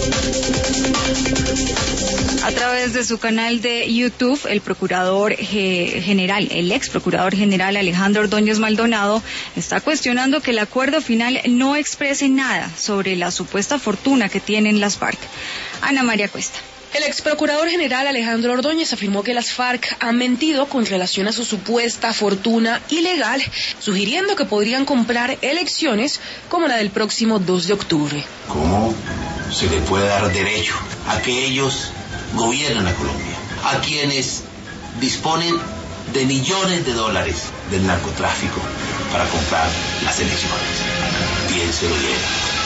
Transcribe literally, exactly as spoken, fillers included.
A través de su canal de YouTube, el procurador eh, general, el ex procurador general Alejandro Ordóñez Maldonado, está cuestionando que el acuerdo final no exprese nada sobre la supuesta fortuna que tienen las FARC. Ana María Cuesta. El ex procurador general Alejandro Ordóñez afirmó que las FARC han mentido con relación a su supuesta fortuna ilegal, sugiriendo que podrían comprar elecciones como la del próximo dos de octubre. ¿Cómo se le puede dar derecho a que ellos gobiernen a Colombia, a quienes disponen de millones de dólares del narcotráfico para comprar las elecciones? Piénselo bien.